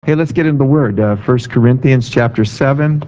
Hey, let's get into the Word. 1 Corinthians chapter 7.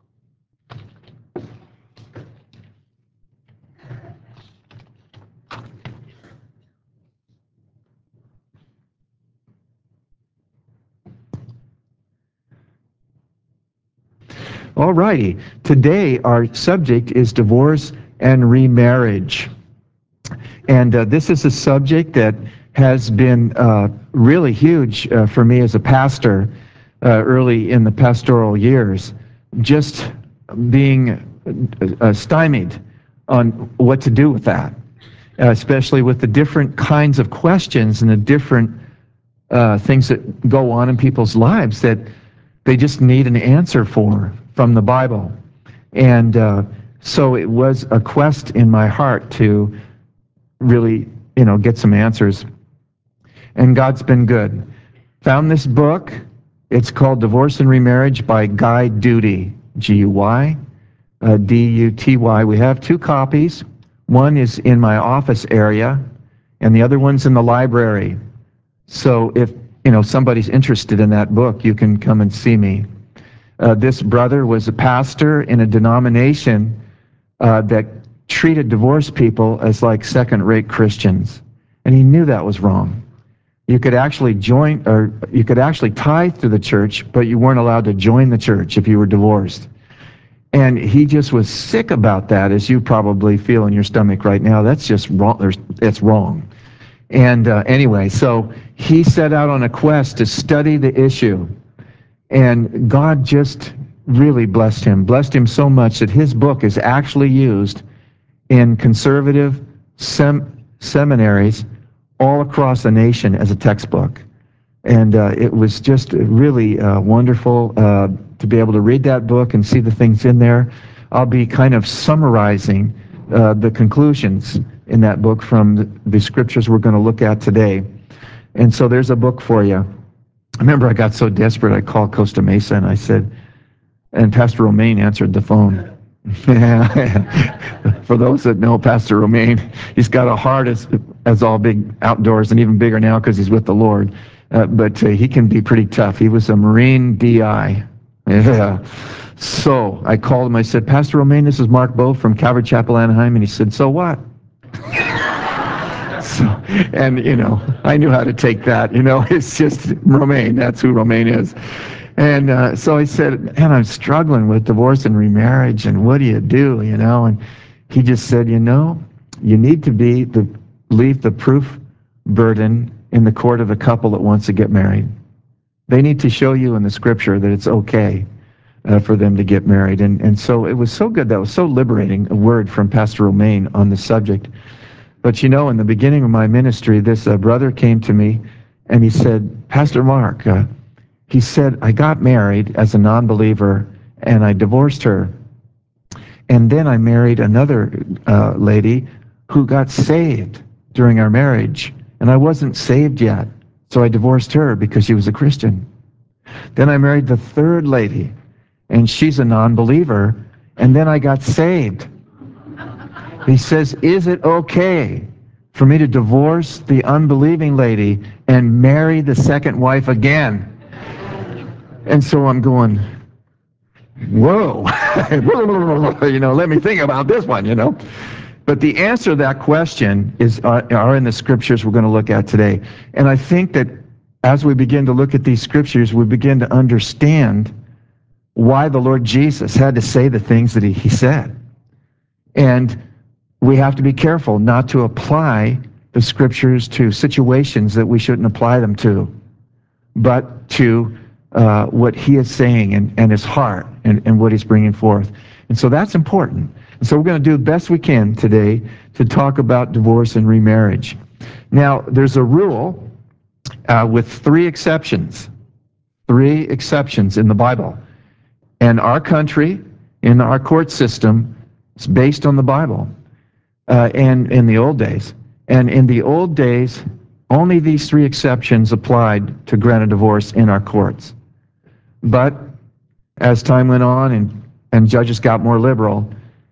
All righty. Today our subject is divorce and remarriage. And this is a subject that has been really huge for me as a pastor early in the pastoral years, just being stymied on what to do with that, especially with the different kinds of questions and the different things that go on in people's lives that they just need an answer for from the Bible. And so it was a quest in my heart to really, get some answers. And God's been good. Found this book. It's called Divorce and Remarriage by Guy Duty, Guy, Duty. We have two copies. One is in my office area, and the other one's in the library. So if somebody's interested in that book, you can come and see me. This brother was a pastor in a denomination that treated divorced people as like second-rate Christians, and he knew that was wrong. You could actually join, or you could actually tithe to the church, but you weren't allowed to join the church if you were divorced. And he just was sick about that, as you probably feel in your stomach right now. That's just wrong. It's wrong. And anyway, so he set out on a quest to study the issue, and God just really blessed him so much that his book is actually used in conservative seminaries all across the nation as a textbook. And it was just really wonderful to be able to read that book and see the things in there. I'll be kind of summarizing the conclusions in that book from the scriptures we're going to look at today. And so there's a book for you. I remember I got so desperate, I called Costa Mesa and I said, and Pastor Romaine answered the phone. For those that know Pastor Romaine, he's got a heart as all big outdoors, and even bigger now because he's with the Lord. But he can be pretty tough. He was a Marine DI. Yeah. So I called him. I said, Pastor Romaine, this is Mark Bowe from Calvary Chapel, Anaheim. And he said, so what? And I knew how to take that. It's just Romaine. That's who Romaine is. And so I said, man, I'm struggling with divorce and remarriage, and what do you do, And he just said, you need to leave the proof burden in the court of the couple that wants to get married. They need to show you in the scripture that it's okay for them to get married. And so it was so good. That was so liberating, a word from Pastor Romaine on the subject. But in the beginning of my ministry, this brother came to me and he said, Pastor Mark, he said, I got married as a non-believer and I divorced her. And then I married another lady who got saved during our marriage. And I wasn't saved yet, so I divorced her because she was a Christian. Then I married the third lady, and she's a non-believer, and then I got saved. He says, is it okay for me to divorce the unbelieving lady and marry the second wife again? And so I'm going, whoa, let me think about this one, But the answer to that question are in the scriptures we're going to look at today. And I think that as we begin to look at these scriptures, we begin to understand why the Lord Jesus had to say the things that he said. And we have to be careful not to apply the scriptures to situations that we shouldn't apply them to, but to what he is saying and his heart and what he's bringing forth. And so that's important. And so we're going to do the best we can today to talk about divorce and remarriage. Now, there's a rule with three exceptions in the Bible. And our country, in our court system, is based on the Bible. And in the old days. And in the old days, only these three exceptions applied to grant a divorce in our courts. But as time went on and judges got more liberal,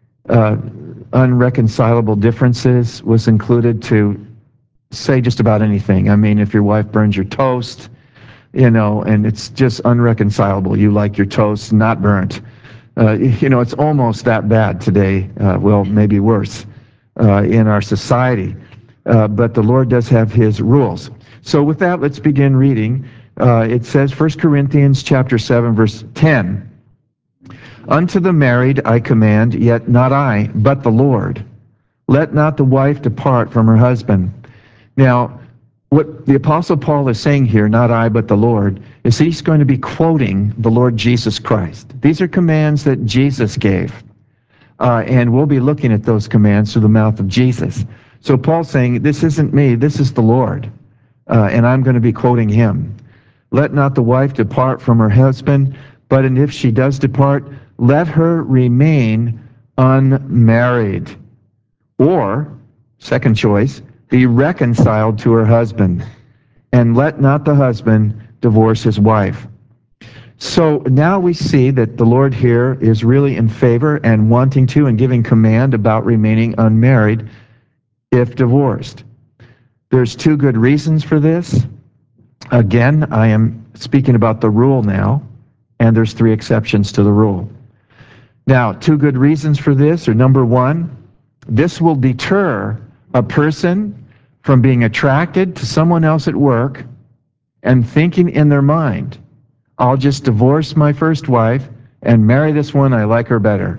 unreconcilable differences was included to say just about anything. I mean, if your wife burns your toast, and it's just unreconcilable. You like your toast not burnt. It's almost that bad today. Well, maybe worse in our society. But the Lord does have his rules. So with that, let's begin reading. It says, 1 Corinthians chapter 7, verse 10. Unto the married I command, yet not I, but the Lord. Let not the wife depart from her husband. Now, what the Apostle Paul is saying here, not I, but the Lord, is he's going to be quoting the Lord Jesus Christ. These are commands that Jesus gave. And we'll be looking at those commands through the mouth of Jesus. So Paul's saying, this isn't me, this is the Lord. And I'm going to be quoting him. Let not the wife depart from her husband, but if she does depart, let her remain unmarried. Or, second choice, be reconciled to her husband. And let not the husband divorce his wife. So now we see that the Lord here is really in favor and wanting to and giving command about remaining unmarried if divorced. There's two good reasons for this. Again, I am speaking about the rule now, and there's three exceptions to the rule. Now, two good reasons for this are, number one, this will deter a person from being attracted to someone else at work and thinking in their mind, I'll just divorce my first wife and marry this one, I like her better.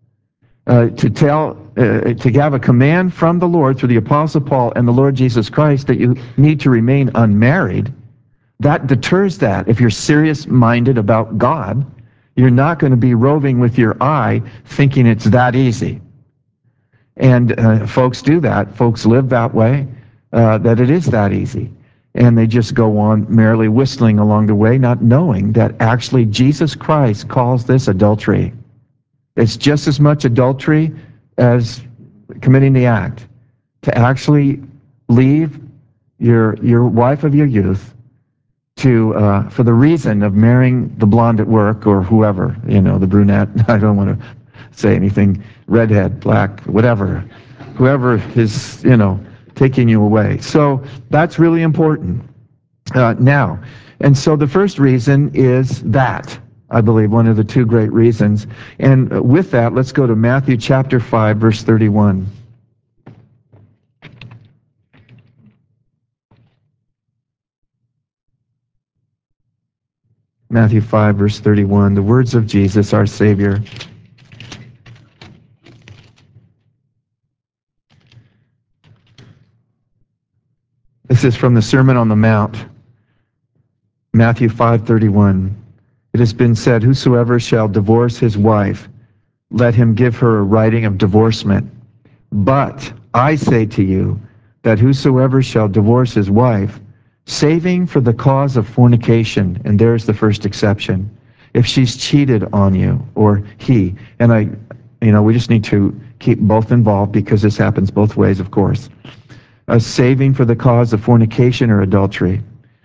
To have a command from the Lord through the Apostle Paul and the Lord Jesus Christ that you need to remain unmarried, that deters that. If you're serious-minded about God, you're not going to be roving with your eye thinking it's that easy. And folks do that. Folks live that way, that it is that easy. And they just go on merrily whistling along the way, not knowing that actually Jesus Christ calls this adultery. It's just as much adultery as committing the act. To actually leave your wife of your youth for the reason of marrying the blonde at work or whoever, the brunette. I don't want to say anything, redhead, black, whatever. Whoever is, taking you away. So that's really important now. And so the first reason is that, I believe, one of the two great reasons. And with that, let's go to Matthew chapter 5, verse 31. Matthew 5, verse 31, the words of Jesus, our Savior. This is from the Sermon on the Mount, Matthew 5:31. It has been said, whosoever shall divorce his wife, let him give her a writing of divorcement. But I say to you that whosoever shall divorce his wife, saving for the cause of fornication, and there's the first exception, if she's cheated on you, or he, and we just need to keep both involved because this happens both ways, of course. A saving for the cause of fornication or adultery,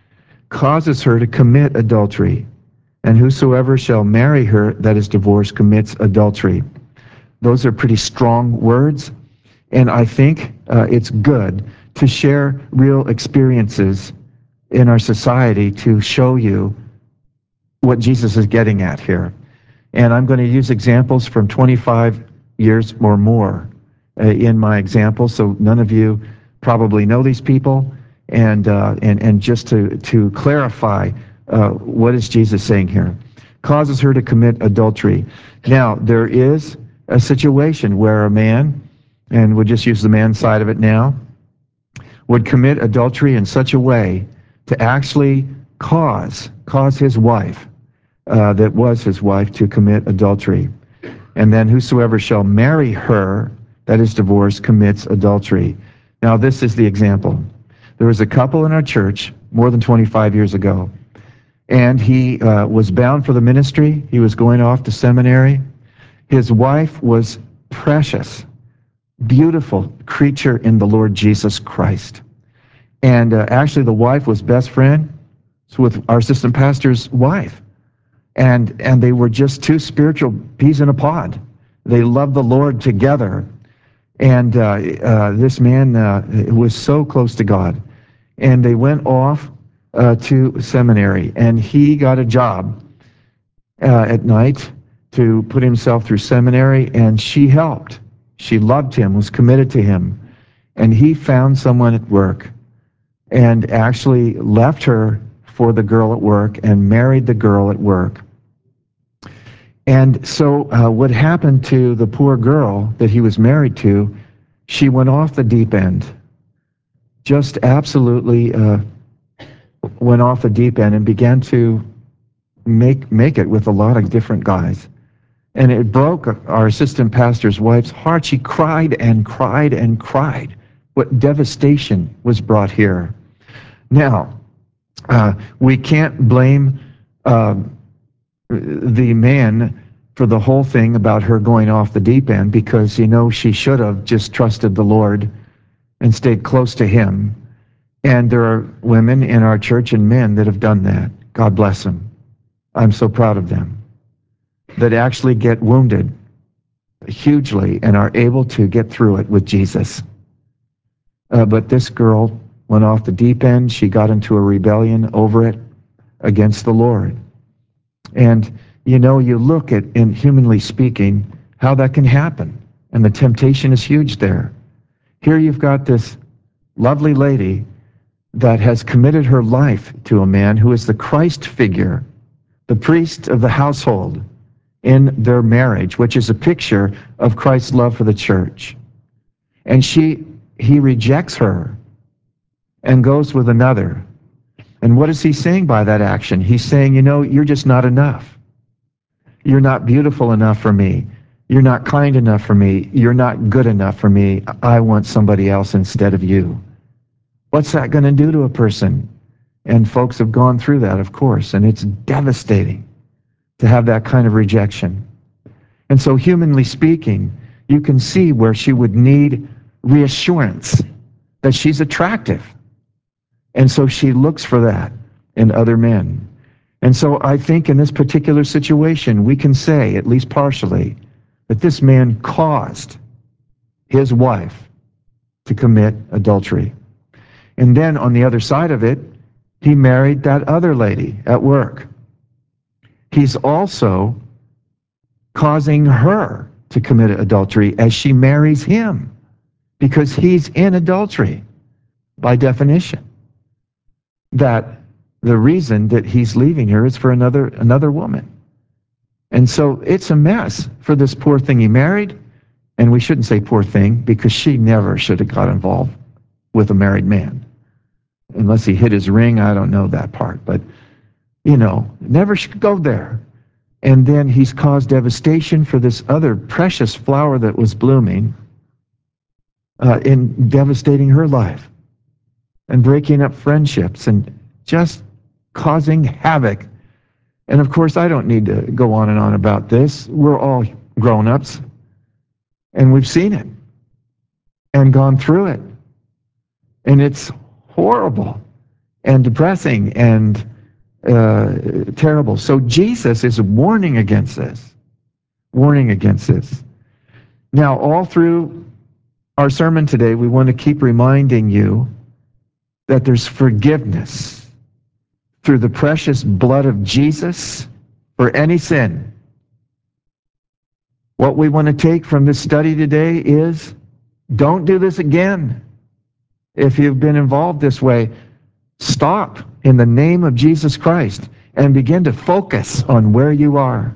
causes her to commit adultery, and whosoever shall marry her that is divorced commits adultery. Those are pretty strong words, and I think it's good to share real experiences in our society to show you what Jesus is getting at here. And I'm going to use examples from 25 years or more in my example, so none of you probably know these people, and just to clarify, what is Jesus saying here? Causes her to commit adultery. Now, there is a situation where a man, and we'll just use the man's side of it now, would commit adultery in such a way to actually cause his wife, that was his wife, to commit adultery. And then whosoever shall marry her that is divorced commits adultery. Now, this is the example. There was a couple in our church more than 25 years ago, and he was bound for the ministry. He was going off to seminary. His wife was precious, beautiful creature in the Lord Jesus Christ. And actually, the wife was best friend with our assistant pastor's wife. And they were just two spiritual peas in a pod. They loved the Lord together. And this man was so close to God. And they went off to seminary, and he got a job at night to put himself through seminary, and she helped. She loved him, was committed to him, and he found someone at work and actually left her for the girl at work and married the girl at work. And so what happened to the poor girl that he was married to, she went off the deep end, just absolutely went off the deep end and began to make it with a lot of different guys. And it broke our assistant pastor's wife's heart. She cried and cried and cried. What devastation was brought here. Now, we can't blame the man for the whole thing about her going off the deep end, because she should have just trusted the Lord and stayed close to him. And there are women in our church and men that have done that. God bless them. I'm so proud of them, that actually get wounded hugely and are able to get through it with Jesus. But this girl went off the deep end. She got into a rebellion over it against the Lord. And you look at, in humanly speaking, how that can happen. And the temptation is huge there. Here you've got this lovely lady that has committed her life to a man who is the Christ figure, the priest of the household in their marriage, which is a picture of Christ's love for the church. And he rejects her and goes with another. And what is he saying by that action? He's saying, you're just not enough. You're not beautiful enough for me. You're not kind enough for me. You're not good enough for me. I want somebody else instead of you. What's that going to do to a person? And folks have gone through that, of course, and it's devastating to have that kind of rejection. And so, humanly speaking, you can see where she would need reassurance that she's attractive. And so she looks for that in other men. And so I think in this particular situation, we can say, at least partially, that this man caused his wife to commit adultery. And then on the other side of it, he married that other lady at work. He's also causing her to commit adultery as she marries him, because he's in adultery by definition. That the reason that he's leaving her is for another woman. And so it's a mess for this poor thing he married. And we shouldn't say poor thing, because she never should have got involved with a married man. Unless he hit his ring, I don't know that part. But, never should go there. And then he's caused devastation for this other precious flower that was blooming, in devastating her life and breaking up friendships and just causing havoc. And of course, I don't need to go on and on about this. We're all grown-ups, and we've seen it and gone through it. And it's horrible and depressing and terrible. So Jesus is warning against this. Warning against this. Now, all through our sermon today, we want to keep reminding you that there's forgiveness through the precious blood of Jesus for any sin. What we want to take from this study today is, don't do this again. If you've been involved this way, stop in the name of Jesus Christ and begin to focus on where you are.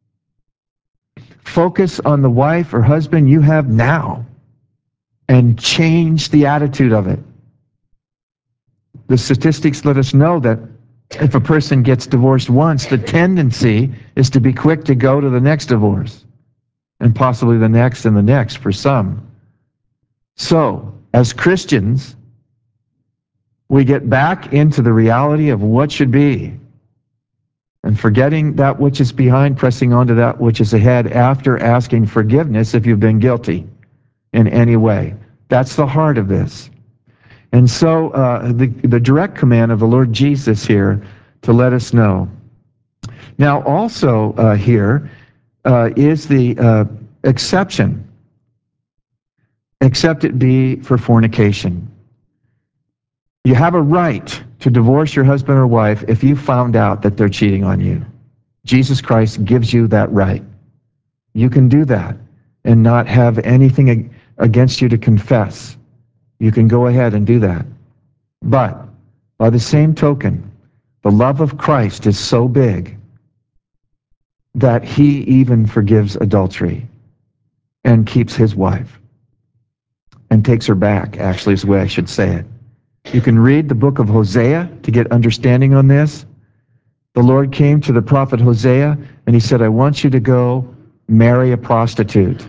Focus on the wife or husband you have now and change the attitude of it. The statistics let us know that if a person gets divorced once, the tendency is to be quick to go to the next divorce, and possibly the next and the next for some. So, as Christians, we get back into the reality of what should be, and forgetting that which is behind, pressing on to that which is ahead, after asking forgiveness if you've been guilty in any way. That's the heart of this. And so the direct command of the Lord Jesus here to let us know. Now also here is the exception. Except it be for fornication. You have a right to divorce your husband or wife if you found out that they're cheating on you. Jesus Christ gives you that right. You can do that and not have anything against you to confess. You can go ahead and do that. But by the same token, the love of Christ is so big that he even forgives adultery and keeps his wife and takes her back, actually, is the way I should say it. You can read the book of Hosea to get understanding on this. The Lord came to the prophet Hosea and he said, I want you to go marry a prostitute.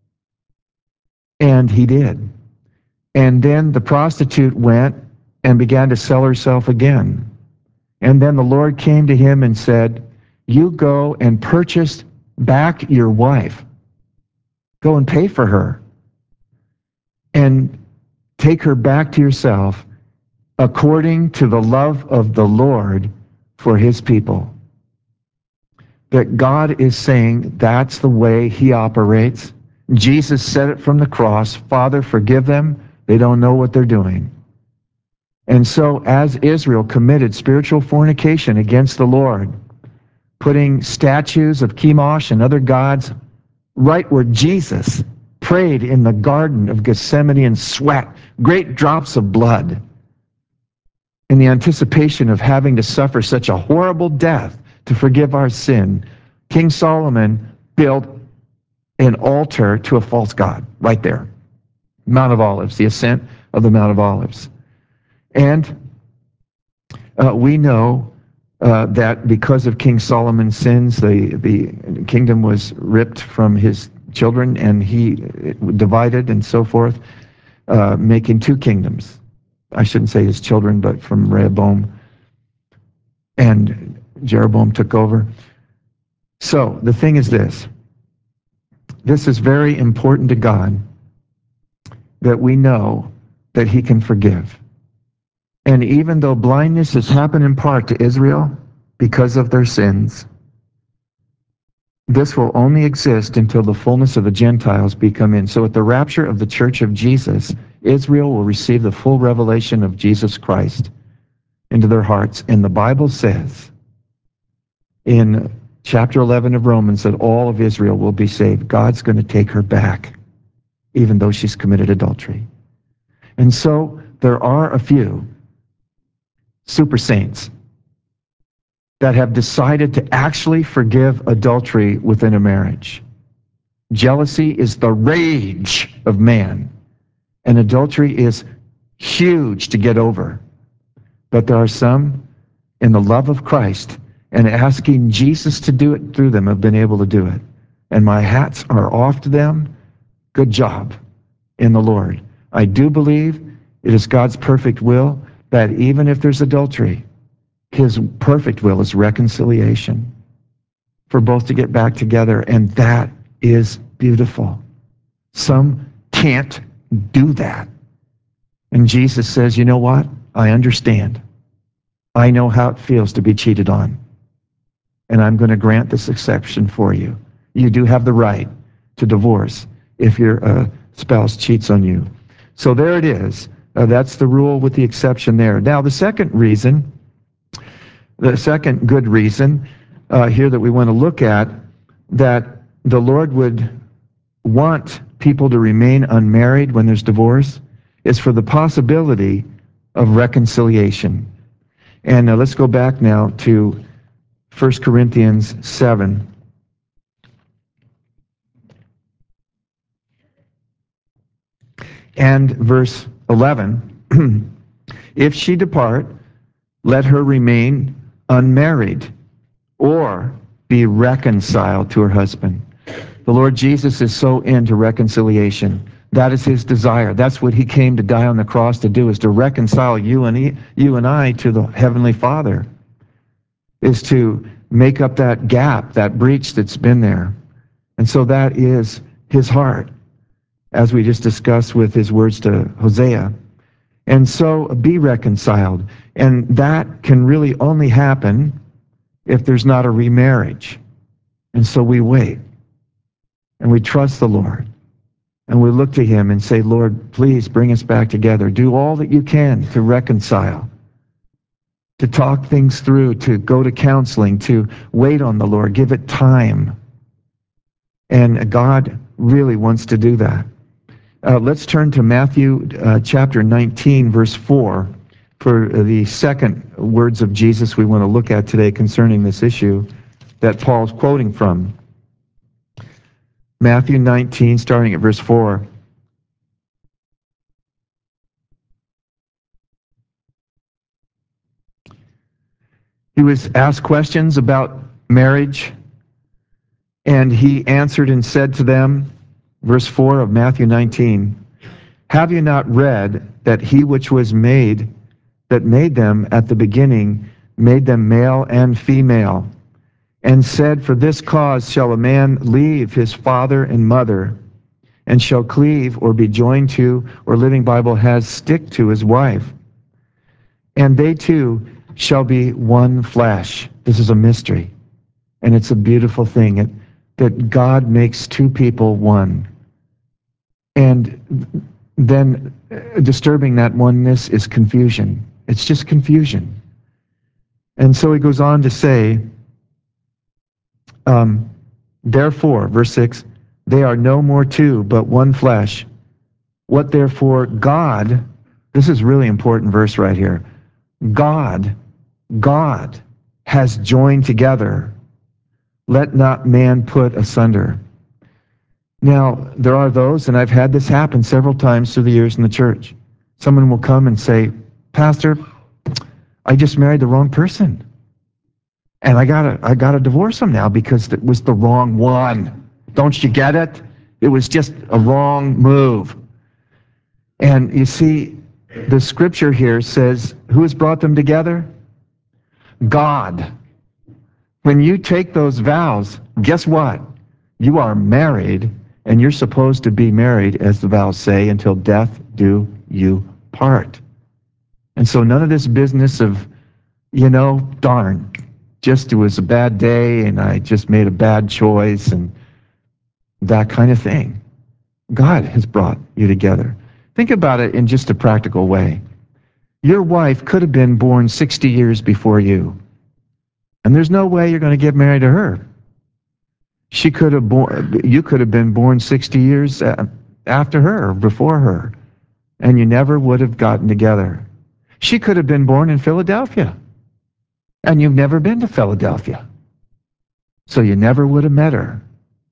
And he did. And then the prostitute went and began to sell herself again. And then the Lord came to him and said, you go and purchase back your wife. Go and pay for her. And take her back to yourself according to the love of the Lord for his people. That God is saying that's the way he operates. Jesus said it from the cross, Father, forgive them. They don't know what they're doing. And so as Israel committed spiritual fornication against the Lord, putting statues of Chemosh and other gods right where Jesus prayed in the Garden of Gethsemane and sweat, great drops of blood, in the anticipation of having to suffer such a horrible death to forgive our sin, King Solomon built an altar to a false god right there. Mount of Olives, the ascent of the Mount of Olives. And we know that because of King Solomon's sins, the kingdom was ripped from his children and he divided and so forth, making two kingdoms. I shouldn't say his children, but from Rehoboam, and Jeroboam took over. So the thing is this. This is very important to God, that we know that he can forgive. And even though blindness has happened in part to Israel because of their sins, this will only exist until the fullness of the Gentiles come in. So at the rapture of the Church of Jesus, Israel will receive the full revelation of Jesus Christ into their hearts. And the Bible says in chapter 11 of Romans that all of Israel will be saved. God's going to take her back, even though she's committed adultery. And so there are a few super saints that have decided to actually forgive adultery within a marriage. Jealousy is the rage of man, and adultery is huge to get over. But there are some, in the love of Christ and asking Jesus to do it through them, have been able to do it. And my hats are off to them. Good job in the Lord. I do believe it is God's perfect will that even if there's adultery, his perfect will is reconciliation for both to get back together, and that is beautiful. Some can't do that. And Jesus says, you know what? I understand. I know how it feels to be cheated on. And I'm going to grant this exception for you. You do have the right to divorce if your spouse cheats on you. So there it is. That's the rule with the exception there. Now, the second reason, the second good reason here that we want to look at, that the Lord would want people to remain unmarried when there's divorce, is for the possibility of reconciliation. And let's go back now to 1 Corinthians 7. And verse 11. If she depart, let her remain unmarried or be reconciled to her husband. The Lord Jesus is so into reconciliation. That is his desire. That's what he came to die on the cross to do, is to reconcile you and I to the Heavenly Father, is to make up that gap, that breach that's been there. And so that is his heart, as we just discussed with his words to Hosea. And so be reconciled. And that can really only happen if there's not a remarriage. And so we wait and we trust the Lord. And we look to him and say, Lord, please bring us back together. Do all that you can to reconcile, to talk things through, to go to counseling, to wait on the Lord, give it time. And God really wants to do that. Let's turn to Matthew chapter 19, verse 4, for the second words of Jesus we want to look at today concerning this issue that Paul's quoting from. Matthew 19, starting at verse 4. He was asked questions about marriage, and he answered and said to them, verse 4 of Matthew 19, have you not read that he which was made, that made them at the beginning, made them male and female, and said, for this cause shall a man leave his father and mother, and shall cleave or be joined to, or Living Bible has stick to his wife, and they two shall be one flesh. This is a mystery, and it's a beautiful thing that God makes two people one. And then disturbing that oneness is confusion. It's just confusion. And so he goes on to say, therefore, verse 6, they are no more two, but one flesh. What therefore God, this is really important verse right here, God has joined together. Let not man put asunder. Now, there are those, and I've had this happen several times through the years in the church. Someone will come and say, Pastor, I just married the wrong person. And I gotta divorce him now because it was the wrong one. Don't you get it? It was just a wrong move. And you see, the scripture here says, who has brought them together? God. When you take those vows, guess what? You are married, and you're supposed to be married, as the vows say, until death do you part. And so none of this business of, darn, just it was a bad day, and I just made a bad choice, and that kind of thing. God has brought you together. Think about it in just a practical way. Your wife could have been born 60 years before you, and there's no way you're going to get married to her. You could have been born 60 years after her, or before her, and you never would have gotten together. She could have been born in Philadelphia, and you've never been to Philadelphia, so you never would have met her.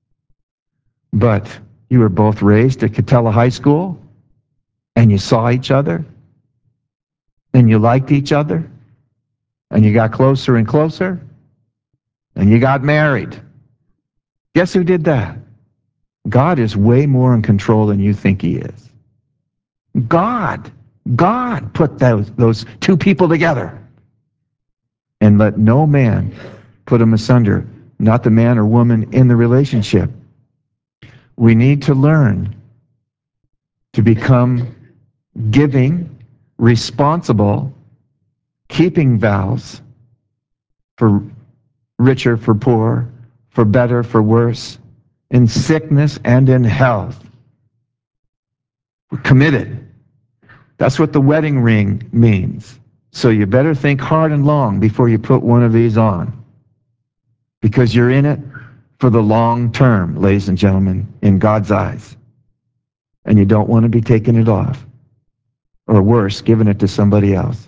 But you were both raised at Catella High School, and you saw each other, and you liked each other, and you got closer and closer, and you got married. Guess who did that? God is way more in control than you think he is. God put those two people together. And let no man put them asunder, not the man or woman in the relationship. We need to learn to become giving, responsible, keeping vows for richer, for poor, for better, for worse, in sickness and in health. We're committed. That's what the wedding ring means. So you better think hard and long before you put one of these on, because you're in it for the long term, ladies and gentlemen, in God's eyes. And you don't want to be taking it off, or worse, giving it to somebody else.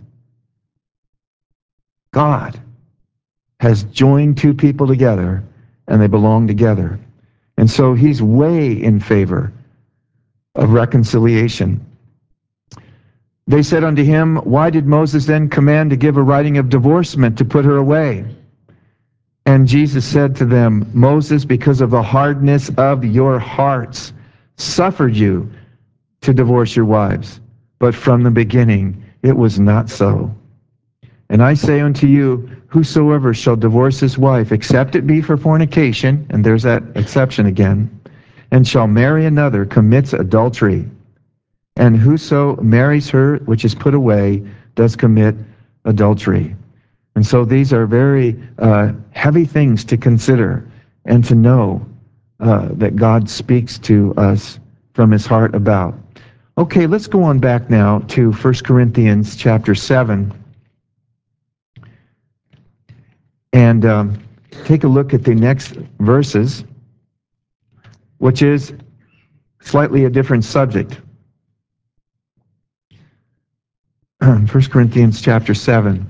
God has joined two people together, and they belong together. And so he's way in favor of reconciliation. They said unto him, why did Moses then command to give a writing of divorcement to put her away? And Jesus said to them, Moses, because of the hardness of your hearts, suffered you to divorce your wives. But from the beginning it was not so. And I say unto you, whosoever shall divorce his wife, except it be for fornication, and there's that exception again, and shall marry another, commits adultery. And whoso marries her which is put away does commit adultery. And so these are very heavy things to consider and to know that God speaks to us from his heart about. Okay, let's go on back now to 1 Corinthians chapter 7 and take a look at the next verses, which is slightly a different subject. 1 Corinthians chapter 7.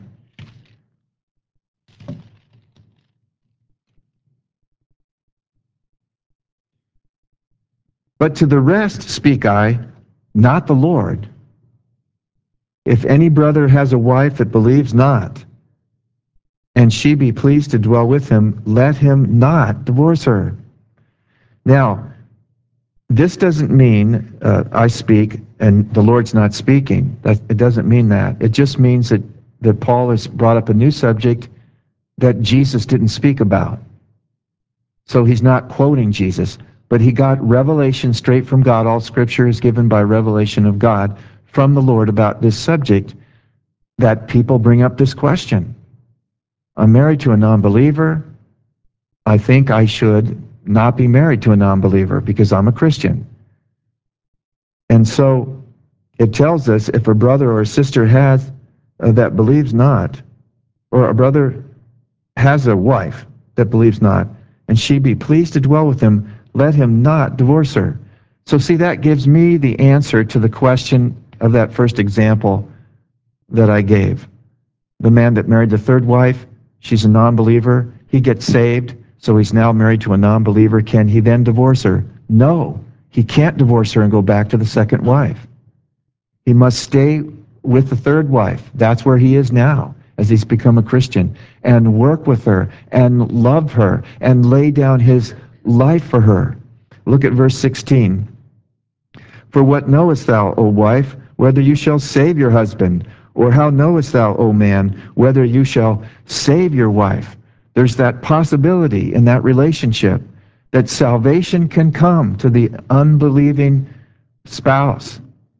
But to the rest speak I, not the Lord. If any brother has a wife that believes not, and she be pleased to dwell with him, let him not divorce her. Now, this doesn't mean I speak and the Lord's not speaking. It doesn't mean that. It just means that Paul has brought up a new subject that Jesus didn't speak about. So he's not quoting Jesus, but he got revelation straight from God. All scripture is given by revelation of God from the Lord about this subject, that people bring up this question. I'm married to a non-believer. I think I should not be married to a non-believer because I'm a Christian. And so it tells us if a brother or a sister has that believes not, or a brother has a wife that believes not, and she be pleased to dwell with him, let him not divorce her. So see, that gives me the answer to the question of that first example that I gave. The man that married the third wife, she's a non-believer. He gets saved, so he's now married to a non-believer. Can he then divorce her? No, he can't divorce her and go back to the second wife. He must stay with the third wife. That's where he is now, as he's become a Christian, and work with her and love her and lay down his life for her. Look at verse 16. For what knowest thou, O wife, whether you shall save your husband? Or how knowest thou, O man, whether you shall save your wife? There's that possibility in that relationship that salvation can come to the unbelieving spouse.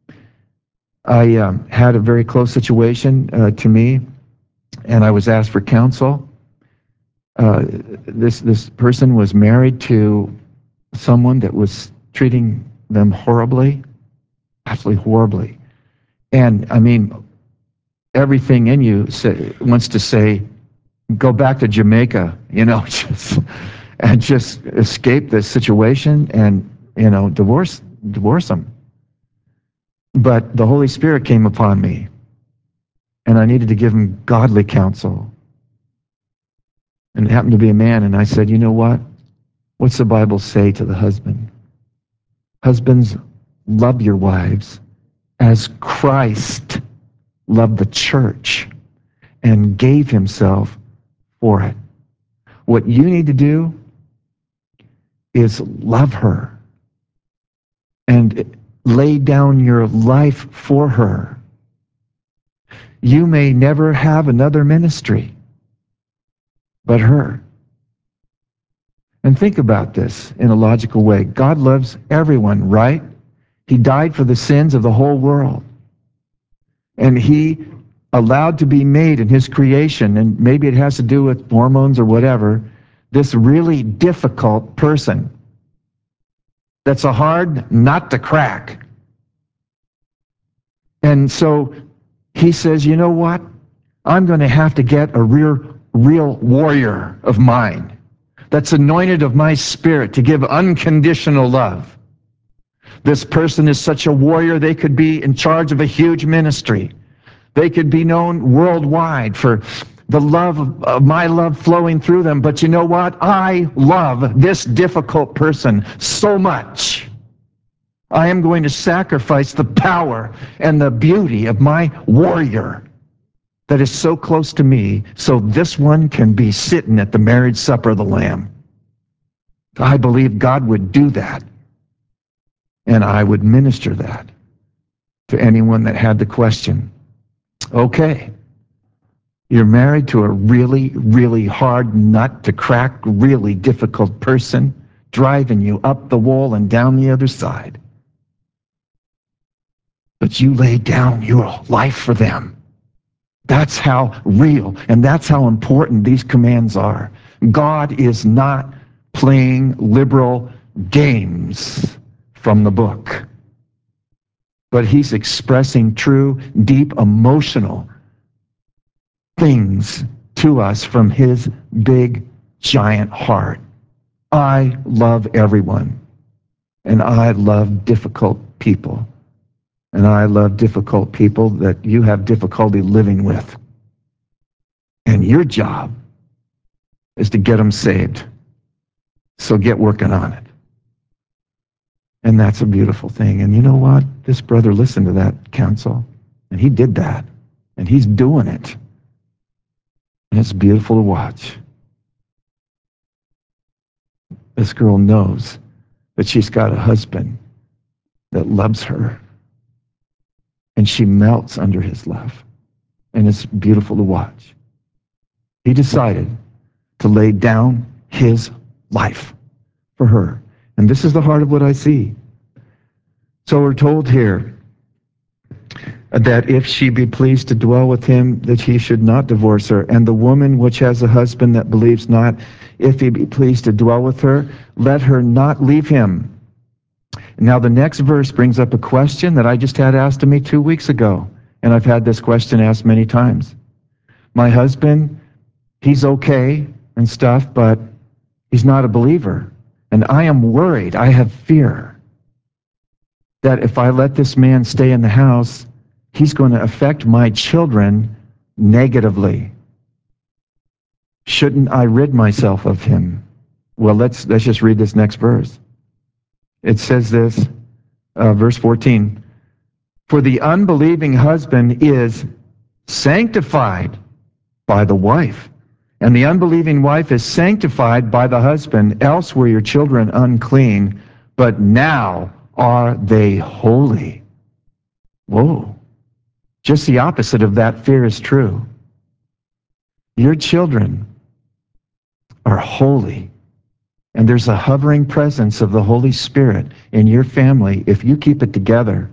I had a very close situation to me, and I was asked for counsel. This person was married to someone that was treating them horribly, absolutely horribly. And I mean, everything in you wants to say, go back to Jamaica, and just escape this situation and, divorce them. But the Holy Spirit came upon me, and I needed to give him godly counsel. And it happened to be a man, and I said, you know what? What's the Bible say to the husband? Husbands, love your wives as Christ loved the church and gave himself for it. What you need to do is love her and lay down your life for her. You may never have another ministry but her. And think about this in a logical way. God loves everyone, right? He died for the sins of the whole world. And he allowed to be made in his creation, and maybe it has to do with hormones or whatever, this really difficult person that's a hard nut to crack. And so he says, you know what? I'm going to have to get a real warrior of mine that's anointed of my spirit to give unconditional love. This person is such a warrior, they could be in charge of a huge ministry. They could be known worldwide for the love of my love flowing through them. But you know what? I love this difficult person so much. I am going to sacrifice the power and the beauty of my warrior that is so close to me so this one can be sitting at the marriage supper of the Lamb. I believe God would do that, and I would minister that to anyone that had the question. Okay, you're married to a really hard nut to crack, really difficult person, driving you up the wall and down the other side. But you laid down your life for them. That's how real and that's how important these commands are. God is not playing liberal games, from the book. But he's expressing true, deep, emotional things to us from his big, giant heart. I love everyone, and I love difficult people. And I love difficult people that you have difficulty living with. And your job is to get them saved. So get working on it. And that's a beautiful thing. And you know what? This brother listened to that counsel, and he did that. And he's doing it. And it's beautiful to watch. This girl knows that she's got a husband that loves her. And she melts under his love. And it's beautiful to watch. He decided to lay down his life for her. And this is the heart of what I see. So we're told here that if she be pleased to dwell with him, that he should not divorce her. And the woman which has a husband that believes not, if he be pleased to dwell with her, let her not leave him. Now the next verse brings up a question that I just had asked of me 2 weeks ago. And I've had this question asked many times. My husband, he's okay and stuff, but he's not a believer. And I am worried, I have fear that if I let this man stay in the house, he's going to affect my children negatively. Shouldn't I rid myself of him? Well, let's just read this next verse. It says this, verse 14. For the unbelieving husband is sanctified by the wife, and the unbelieving wife is sanctified by the husband. Else were your children unclean, but now are they holy. Whoa. Just the opposite of that fear is true. Your children are holy. And there's a hovering presence of the Holy Spirit in your family if you keep it together.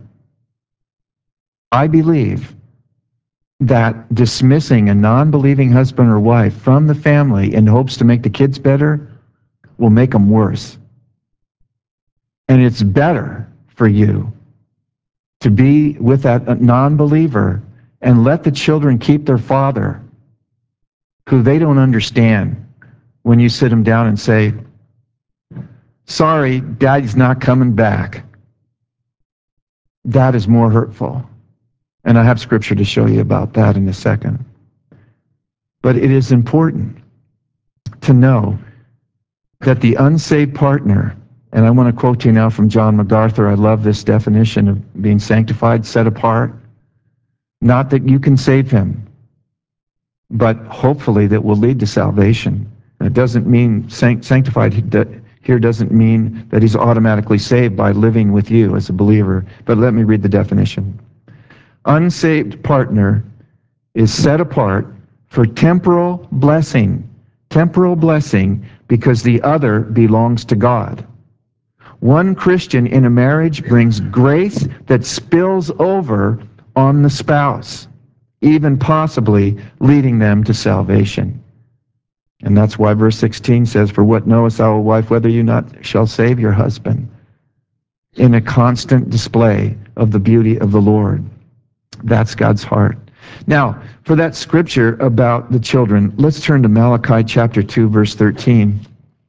I believe that dismissing a non-believing husband or wife from the family in hopes to make the kids better will make them worse. And it's better for you to be with that non-believer and let the children keep their father, who they don't understand, when you sit them down and say, sorry, Daddy's not coming back. That is more hurtful. And I have scripture to show you about that in a second. But it is important to know that the unsaved partner, and I want to quote to you now from John MacArthur. I love this definition of being sanctified, set apart. Not that you can save him, but hopefully that will lead to salvation. And it doesn't mean sanctified here doesn't mean that he's automatically saved by living with you as a believer. But let me read the definition. Unsaved partner is set apart for temporal blessing because the other belongs to God. One Christian in a marriage brings grace that spills over on the spouse, even possibly leading them to salvation. And that's why verse 16 says, for what knowest thou, O wife, whether you not shall save your husband? In a constant display of the beauty of the Lord. That's God's heart. Now, for that scripture about the children, let's turn to Malachi chapter 2, verse 13.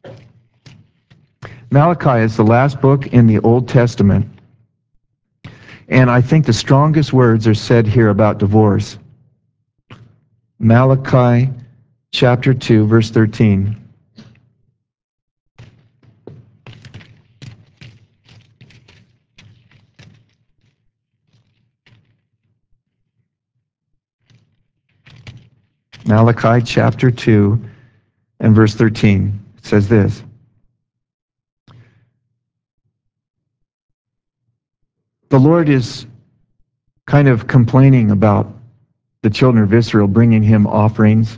Malachi is the last book in the Old Testament. And I think the strongest words are said here about divorce. Malachi chapter 2, verse 13. Malachi chapter 2 and verse 13. It says this. The Lord is kind of complaining about the children of Israel bringing him offerings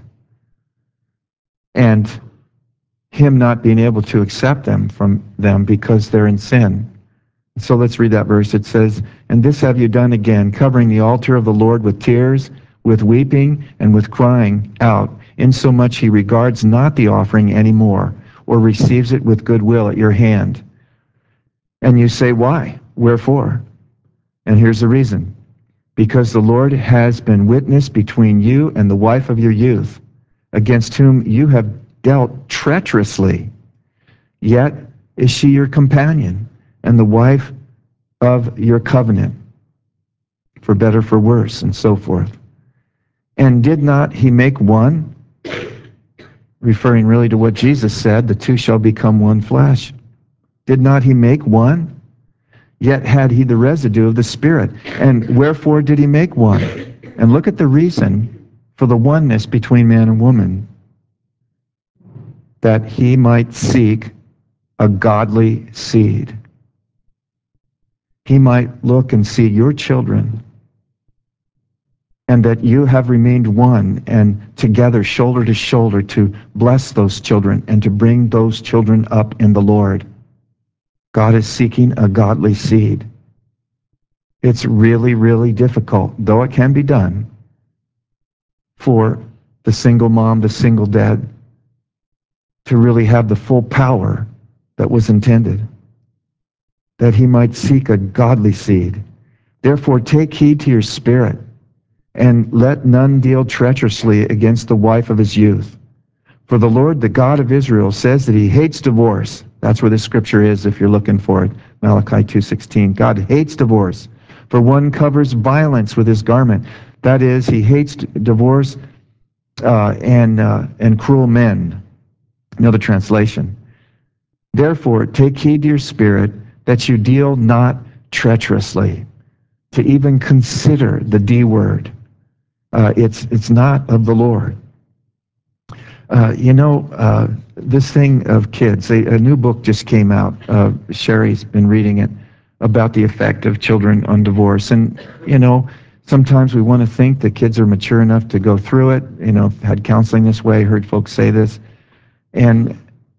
and him not being able to accept them from them because they're in sin. So let's read that verse. It says, and this have you done again, covering the altar of the Lord with tears, with weeping, and with crying out, insomuch he regards not the offering any more, or receives it with goodwill at your hand. And you say, why? Wherefore? And here's the reason. Because the Lord has been witness between you and the wife of your youth, against whom you have dealt treacherously. Yet is she your companion and the wife of your covenant, for better, for worse, and so forth. And did not he make one? Referring really to what Jesus said, the two shall become one flesh. Did not he make one? Yet had he the residue of the Spirit. And wherefore did he make one? And look at the reason for the oneness between man and woman. That he might seek a godly seed. He might look and see your children, and that you have remained one and together, shoulder to shoulder, to bless those children and to bring those children up in the Lord. God is seeking a godly seed. It's really, really difficult, though it can be done, for the single mom, the single dad, to really have the full power that was intended, that he might seek a godly seed. Therefore, take heed to your spirit, and let none deal treacherously against the wife of his youth. For the Lord, the God of Israel, says that he hates divorce. That's where this scripture is if you're looking for it. Malachi 2:16. God hates divorce, for one covers violence with his garment. That is, he hates divorce and cruel men. Another translation. Therefore, take heed to your spirit, that you deal not treacherously. To even consider the D word. It's not of the Lord. This thing of kids, a new book just came out. Sherry's been reading it, about the effect of children on divorce. And, sometimes we want to think that kids are mature enough to go through it. Had counseling this way, heard folks say this. And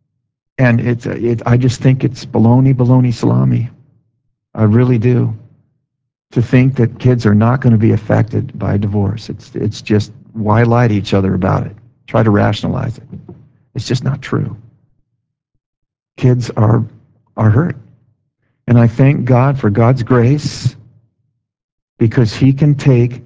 I just think it's baloney salami. I really do. To think that kids are not going to be affected by divorce. It's just, why lie to each other about it? Try to rationalize it. It's just not true. Kids are hurt. And I thank God for God's grace, because he can take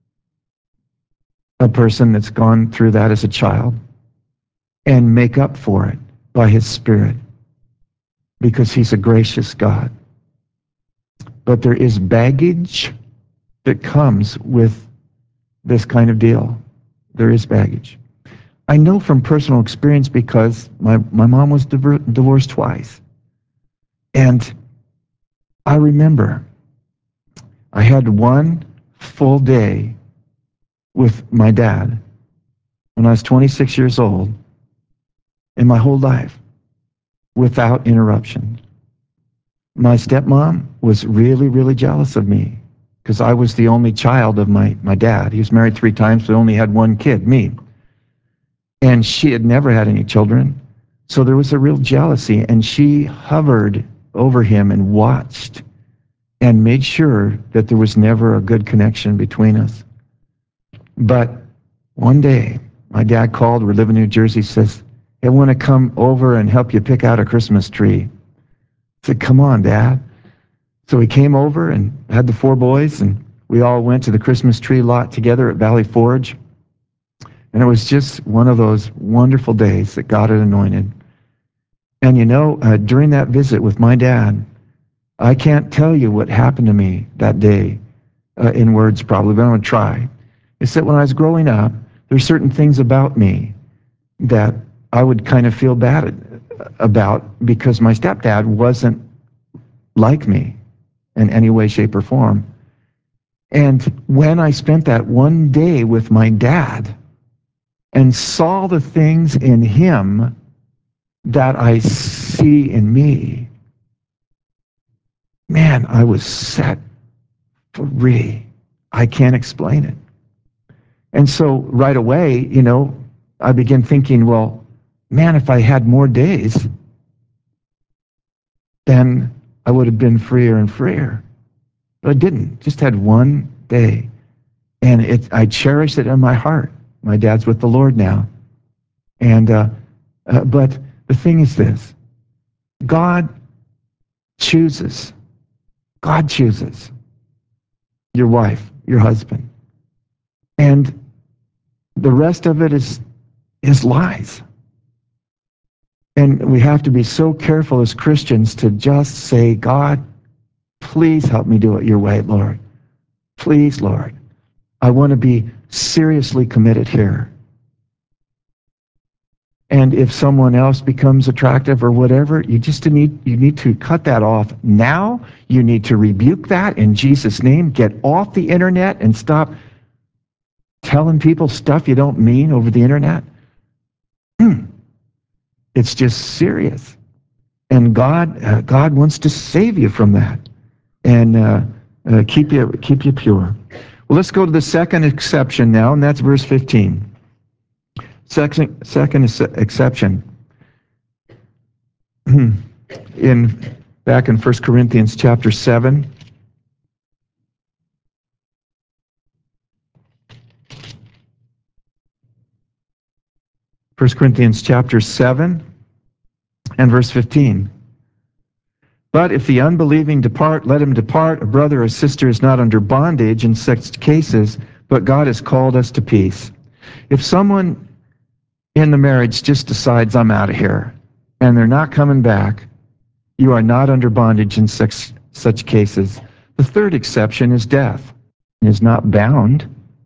a person that's gone through that as a child and make up for it by his Spirit, because he's a gracious God. But there is baggage that comes with this kind of deal. There is baggage. I know from personal experience, because my mom was divorced twice. And I remember I had one full day with my dad when I was 26 years old in my whole life without interruption. My stepmom was really, really jealous of me because I was the only child of my dad. He was married 3 times, but only had one kid, me. And she had never had any children. So there was a real jealousy, and she hovered over him and watched and made sure that there was never a good connection between us. But one day, my dad called, we're living in New Jersey, says, "Hey, I want to come over and help you pick out a Christmas tree." I said, "Come on, Dad." So he came over and had the 4 boys, and we all went to the Christmas tree lot together at Valley Forge. And it was just one of those wonderful days that God had anointed. And during that visit with my dad, I can't tell you what happened to me that day in words probably, but I'm going to try. It's that when I was growing up, there's certain things about me that I would kind of feel bad about, because my stepdad wasn't like me in any way, shape, or form. And when I spent that one day with my dad and saw the things in him that I see in me, man, I was set free. I can't explain it. And so right away, I began thinking, well, man, if I had more days, then I would have been freer and freer. But I didn't. Just had one day. And I cherish it in my heart. My dad's with the Lord now. And but the thing is this. God chooses, God chooses your wife, your husband. And the rest of it is lies. And we have to be so careful as Christians to just say, God, please help me do it your way, Lord. Please, Lord. I want to be seriously committed here. And if someone else becomes attractive or whatever, you need to cut that off now. You need to rebuke that in Jesus' name. Get off the internet and stop telling people stuff you don't mean over the internet. It's just serious. And God wants to save you from that and keep you pure. Well, let's go to the second exception now, and that's verse 15. Second exception back in 1 Corinthians chapter 7. First Corinthians chapter 7 and verse 15. But if the unbelieving depart, let him depart. A brother or sister is not under bondage in such cases, but God has called us to peace. If someone in the marriage just decides, I'm out of here, and they're not coming back, you are not under bondage in such cases. The third exception is death. Is not bound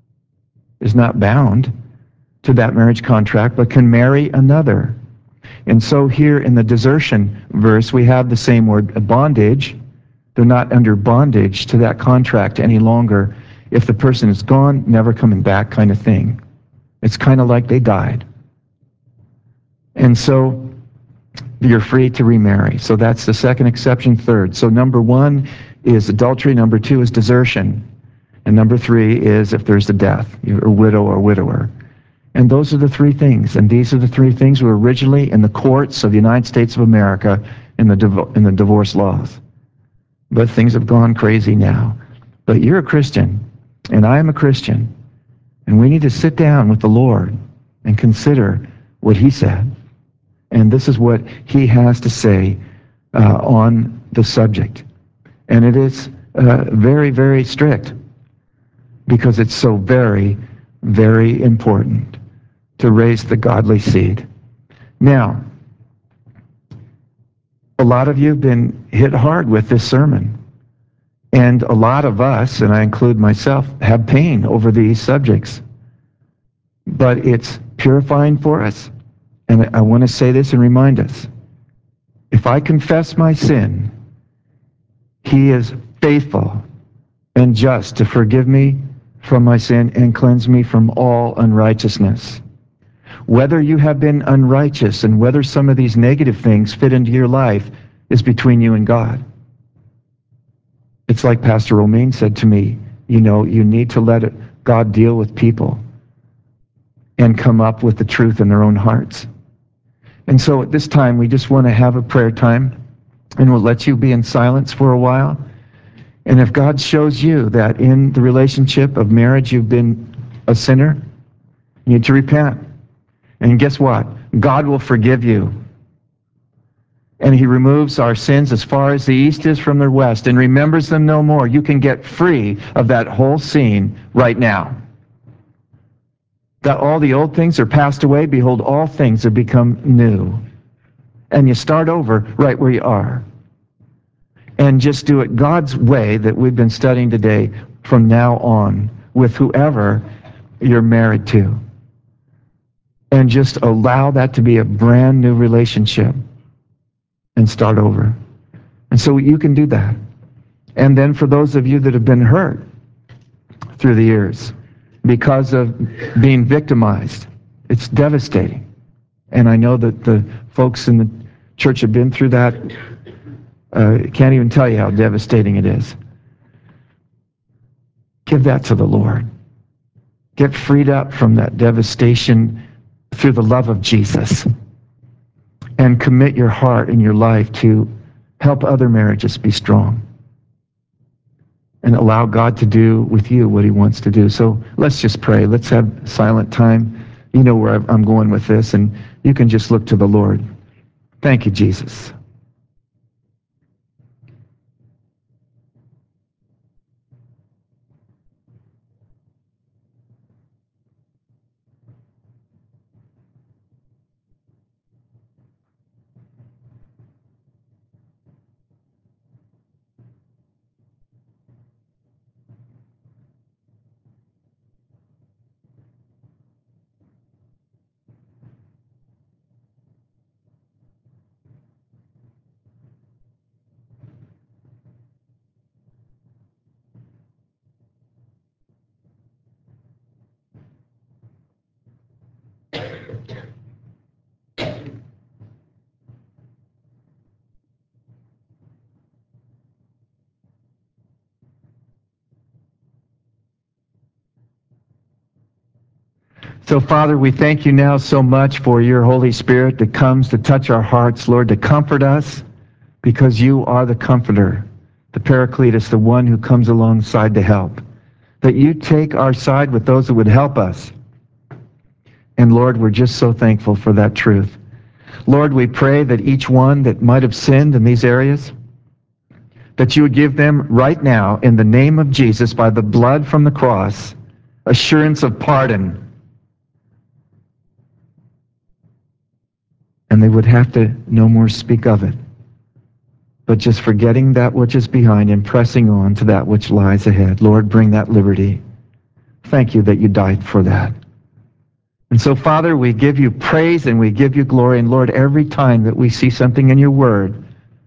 to that marriage contract, but can marry another. And so here in the desertion verse, we have the same word, bondage. They're not under bondage to that contract any longer. If the person is gone, never coming back kind of thing. It's kind of like they died. And so you're free to remarry. So that's the second exception. Third. So number one is adultery. Number two is desertion. And number three is if there's a death, you're a widow or widower. And those are the three things. And these are the three things were originally in the courts of the United States of America in the divorce laws. But things have gone crazy now. But you're a Christian, and I am a Christian, and we need to sit down with the Lord and consider what He said. And this is what He has to say on the subject. And it is very, very strict because it's so very, very important to raise the godly seed. Now, a lot of you have been hit hard with this sermon. And a lot of us, and I include myself, have pain over these subjects. But it's purifying for us. And I want to say this and remind us. If I confess my sin, He is faithful and just to forgive me from my sin and cleanse me from all unrighteousness. Whether you have been unrighteous and whether some of these negative things fit into your life is between you and God. It's like Pastor Romaine said to me, you need to let God deal with people and come up with the truth in their own hearts. And so at this time, we just want to have a prayer time, and we'll let you be in silence for a while. And if God shows you that in the relationship of marriage you've been a sinner, you need to repent. And guess what? God will forgive you. And He removes our sins as far as the east is from the west and remembers them no more. You can get free of that whole scene right now. That all the old things are passed away. Behold, all things have become new. And you start over right where you are. And just do it God's way that we've been studying today from now on with whoever you're married to. And just allow that to be a brand new relationship and start over. And so you can do that. And then for those of you that have been hurt through the years because of being victimized, it's devastating. And I know that the folks in the church have been through that. Can't even tell you how devastating it is. Give that to the Lord. Get freed up from that devastation through the love of Jesus. And commit your heart and your life to help other marriages be strong. And allow God to do with you what He wants to do. So let's just pray. Let's have silent time. You know where I'm going with this, and you can just look to the Lord. Thank you, Jesus. So, Father, we thank you now so much for your Holy Spirit that comes to touch our hearts, Lord, to comfort us, because you are the comforter, the Paracletus, the one who comes alongside to help. That you take our side with those that would help us. And Lord, we're just so thankful for that truth. Lord, we pray that each one that might have sinned in these areas, that you would give them right now, in the name of Jesus, by the blood from the cross, assurance of pardon. And they would have to no more speak of it, but just forgetting that which is behind and pressing on to that which lies ahead. Lord, bring that liberty. Thank you that you died for that. And so, Father, we give you praise and we give you glory. And Lord, every time that we see something in your word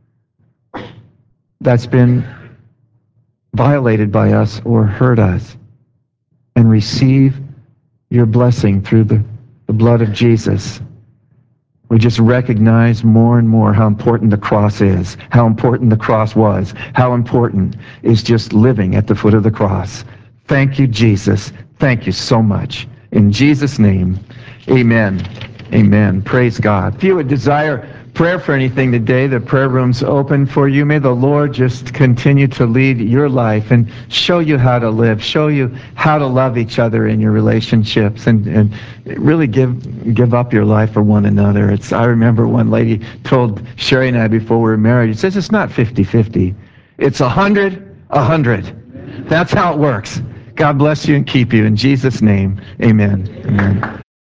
that's been violated by us or hurt us, and receive your blessing through the blood of Jesus, we just recognize more and more how important the cross is, how important the cross was, how important is just living at the foot of the cross. Thank you, Jesus. Thank you so much. In Jesus' name, amen. Amen. Praise God. If you would desire prayer for anything today, the prayer room's open for you. May the Lord just continue to lead your life and show you how to live, show you how to love each other in your relationships, and really give up your life for one another. I remember one lady told Sherry and I before we were married, she says, it's not 50-50. It's 100-100. That's how it works. God bless you and keep you. In Jesus' name, amen. Amen.